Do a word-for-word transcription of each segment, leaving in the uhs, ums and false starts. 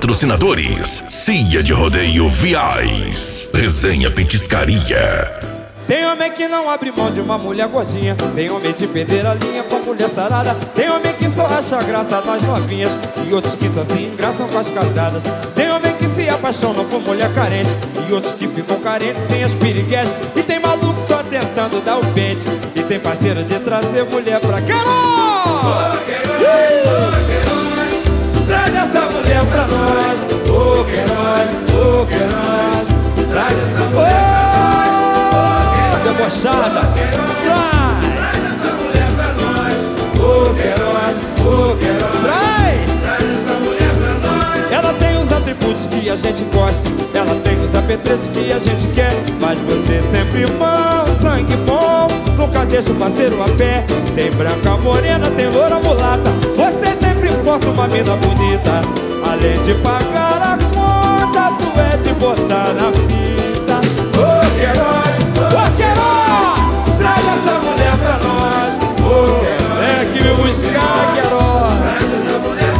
Patrocinadores: Cia de Rodeio Viais, Resenha Petiscaria. Tem homem que não abre mão de uma mulher gordinha, tem homem de perder a linha com mulher sarada, tem homem que só acha graça nas novinhas e outros que só se engraçam com as casadas. Tem homem que se apaixona por mulher carente e outros que ficam carentes sem as piriguetes. E tem maluco só tentando dar o pente e tem parceiro de trazer mulher pra Queiroz. Ô Queiroz, ô Queiroz, traz essa mulher pra nós. Ô Queiroz, ô Queiroz, traz essa mulher pra nós. Debochada, traz, traz essa mulher pra nós. Ô Queiroz, ô Queiroz, traz, traz essa mulher pra nós. Ela tem os atributos que a gente gosta, ela tem os apetrechos que a gente quer. Mas você sempre irmão, sangue bom, nunca deixa o parceiro a pé. Tem branca morena, tem loura mulata, você sempre porta uma mina bonita. Além de pagar a conta, tu é de botar na fita. Ô Queiroz, ô Queiroz, traz essa mulher pra nós. Ô Queiroz, vem aqui me buscar, Queiroz. Traz essa mulher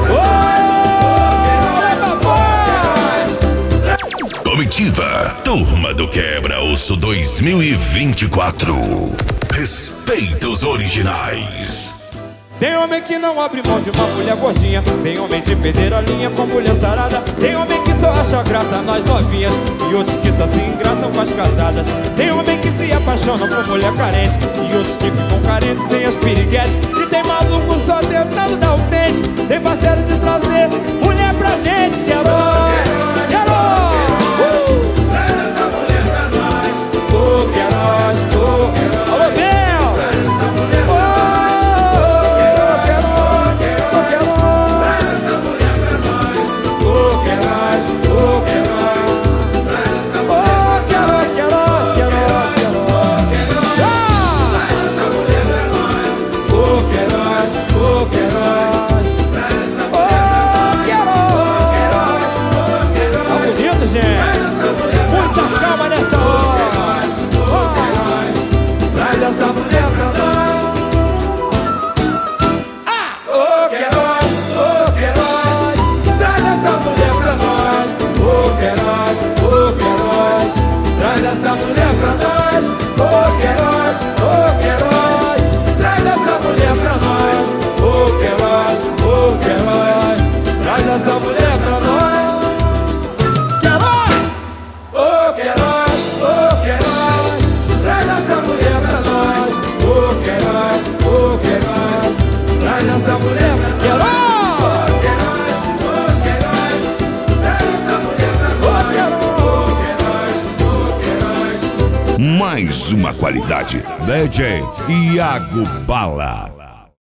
pra nós. Ô, Comitiva, Turma do Quebra-Osso dois mil e vinte e quatro. Respeita os originais. Tem homem que não abre mão de uma mulher gordinha, tem homem de perder a linha com mulher sarada, tem homem que só acha graça nas novinhas e outros que só se engraçam com as casadas. Tem homem que se apaixona por mulher carente e outros que ficam carentes sem as piriguetes. E tem maluco só tentando dar o pente, tem parceiro de trazer mulher pra gente. Queiroz, Queiroz, uh! Traz essa mulher pra nós. Ô Queiroz, ô Queiroz, alô Bel, traz essa mulher pra nós. Essa mulher pra nós, ô Queiroz, ô Queiroz, traz essa mulher pra nós, ô Queiroz, ô Queiroz, traz essa mulher pra nós. Queiroz, ô Queiroz, ô Queiroz, traz essa mulher pra nós, ô Queiroz, ô Queiroz, traz essa mulher pra nós. Queiroz, mais uma qualidade. D J Iago Bala.